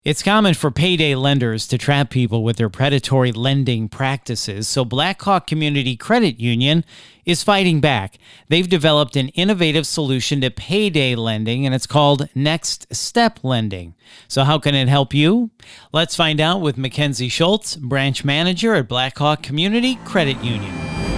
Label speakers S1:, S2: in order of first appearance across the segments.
S1: It's common for payday lenders to trap people with their predatory lending practices, so Blackhawk Community Credit Union is fighting back. They've developed an innovative solution to payday lending, and it's called Next Step Lending. So how can it help you? Let's find out with Mackenzie Schultz, branch manager at Blackhawk Community Credit Union.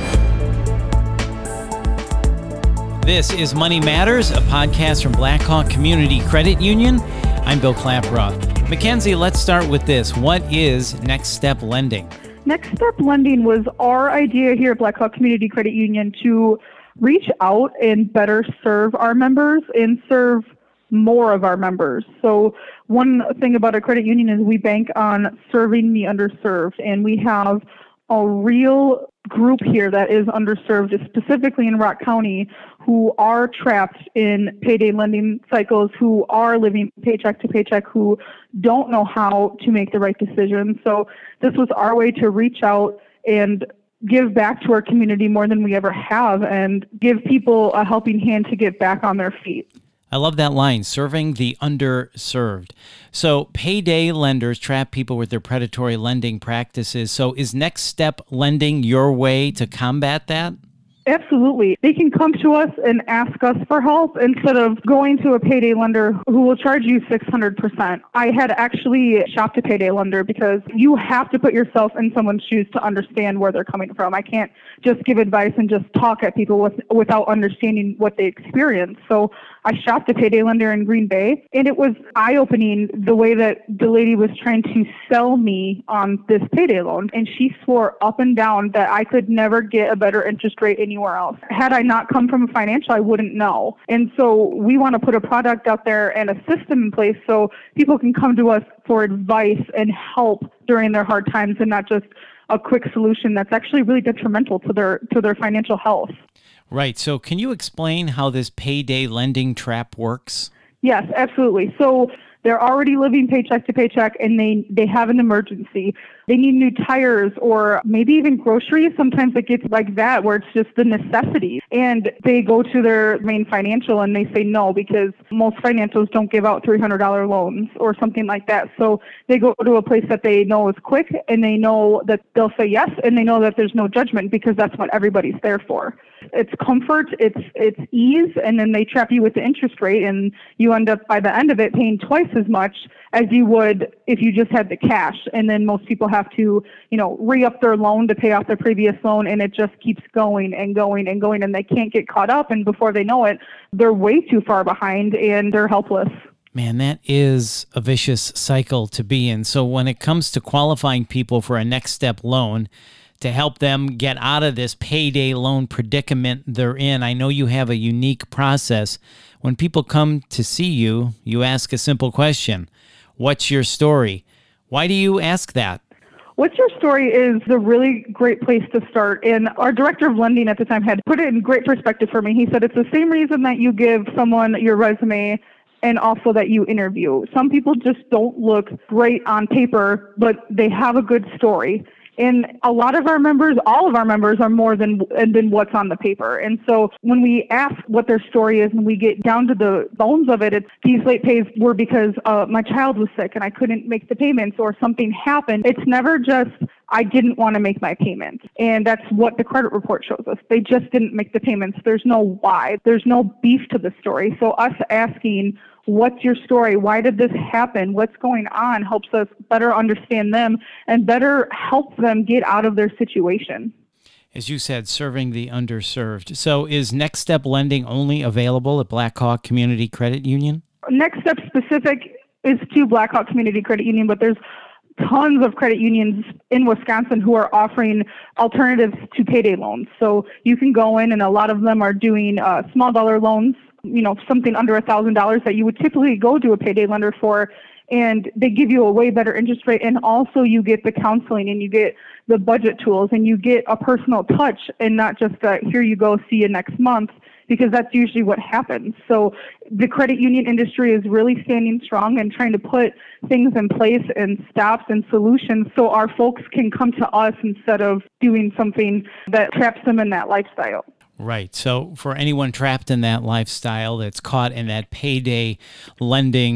S1: This is Money Matters, a podcast from Blackhawk Community Credit Union. I'm Bill Klaproth. Mackenzie, let's start with this. What is Next Step Lending?
S2: Next Step Lending was our idea here at Blackhawk Community Credit Union to reach out and better serve our members and serve more of our members. So one thing about our credit union is we bank on serving the underserved, and we have a real group here that is underserved, specifically in Rock County, who are trapped in payday lending cycles, who are living paycheck to paycheck, who don't know how to make the right decision. So this was our way to reach out and give back to our community more than we ever have and give people a helping hand to get back on their feet.
S1: I love that line, serving the underserved. So payday lenders trap people with their predatory lending practices. So is Next Step Lending your way to combat that?
S2: Absolutely. They can come to us and ask us for help instead of going to a payday lender who will charge you 600%. I had actually shopped a payday lender because you have to put yourself in someone's shoes to understand where they're coming from. I can't just give advice and just talk at people without understanding what they experience. So I shopped a payday lender in Green Bay, and it was eye-opening the way that the lady was trying to sell me on this payday loan. And she swore up and down that I could never get a better interest rate anywhere else. Had I not come from a financial, I wouldn't know. And so we want to put a product out there and a system in place so people can come to us for advice and help during their hard times, and not just a quick solution that's actually really detrimental to their financial health.
S1: Right. So can you explain how this payday lending trap works?
S2: Yes, absolutely. So they're already living paycheck to paycheck, and they have an emergency. They need new tires or maybe even groceries. Sometimes it gets like that where it's just the necessity. And they go to their main financial and they say no, because most financials don't give out $300 loans or something like that. So they go to a place that they know is quick, and they know that they'll say yes, and they know that there's no judgment because that's what everybody's there for. It's comfort, it's ease, and then they trap you with the interest rate, and you end up by the end of it paying twice as much as you would if you just had the cash. And then most people have to, re-up their loan to pay off their previous loan, and it just keeps going and going and going, and they can't get caught up, and before they know it, they're way too far behind and they're helpless.
S1: Man, that is a vicious cycle to be in. So when it comes to qualifying people for a Next Step loan, to help them get out of this payday loan predicament they're in, I know you have a unique process. When people come to see you, you ask a simple question. What's your story? Why do you ask that?
S2: What's your story is a really great place to start. And our director of lending at the time had put it in great perspective for me. He said it's the same reason that you give someone your resume and also that you interview. Some people just don't look great on paper, but they have a good story. And a lot of our members, all of our members, are more than what's on the paper. And so when we ask what their story is and we get down to the bones of it, these late pays were because my child was sick and I couldn't make the payments or something happened. It's never just, I didn't want to make my payments. And that's what the credit report shows us. They just didn't make the payments. There's no why. There's no beef to the story. So us asking, what's your story? Why did this happen? What's going on? Helps us better understand them and better help them get out of their situation.
S1: As you said, serving the underserved. So is Next Step Lending only available at Blackhawk Community Credit Union?
S2: Next Step specific is to Blackhawk Community Credit Union, but there's tons of credit unions in Wisconsin who are offering alternatives to payday loans. So you can go in, and a lot of them are doing small dollar loans, something under $1,000 that you would typically go to a payday lender for, and they give you a way better interest rate, and also you get the counseling, and you get the budget tools, and you get a personal touch, and not just here you go, see you next month, because that's usually what happens. So the credit union industry is really standing strong and trying to put things in place and stops and solutions so our folks can come to us instead of doing something that traps them in that lifestyle.
S1: Right. So for anyone trapped in that lifestyle that's caught in that payday lending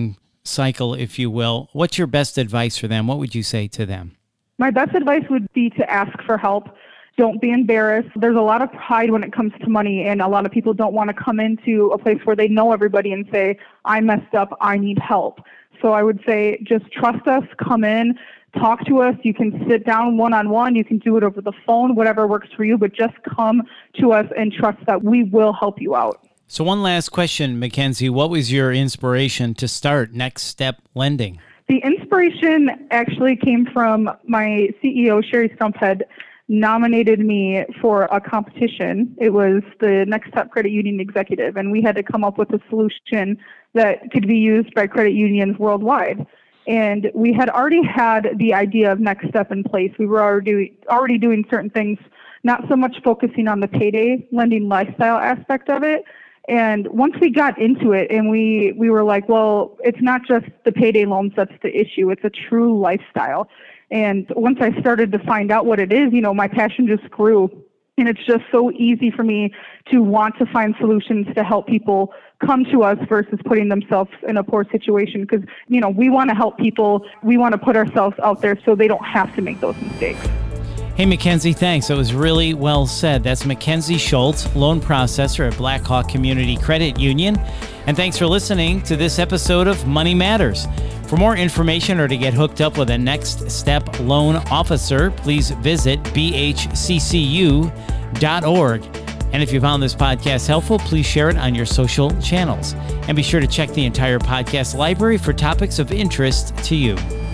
S1: cycle, if you will. What's your best advice for them? What would you say to them?
S2: My best advice would be to ask for help. Don't be embarrassed. There's a lot of pride when it comes to money, and a lot of people don't want to come into a place where they know everybody and say, I messed up, I need help. So I would say just trust us, come in, talk to us. You can sit down one-on-one. You can do it over the phone, whatever works for you, but just come to us and trust that we will help you out.
S1: So one last question, Mackenzie. What was your inspiration to start Next Step Lending?
S2: The inspiration actually came from my CEO, Sherry Stumphead, nominated me for a competition. It was the Next Step Credit Union Executive, and we had to come up with a solution that could be used by credit unions worldwide. And we had already had the idea of Next Step in place. We were already doing certain things, not so much focusing on the payday lending lifestyle aspect of it. And once we got into it and we were like, well, it's not just the payday loans that's the issue. It's a true lifestyle. And once I started to find out what it is, my passion just grew. And it's just so easy for me to want to find solutions to help people come to us versus putting themselves in a poor situation. Because, we want to help people. We want to put ourselves out there so they don't have to make those mistakes.
S1: Hey, Mackenzie, thanks. That was really well said. That's Mackenzie Schultz, loan processor at Blackhawk Community Credit Union. And thanks for listening to this episode of Money Matters. For more information or to get hooked up with a Next Step loan officer, please visit bhccu.org. And if you found this podcast helpful, please share it on your social channels. And be sure to check the entire podcast library for topics of interest to you.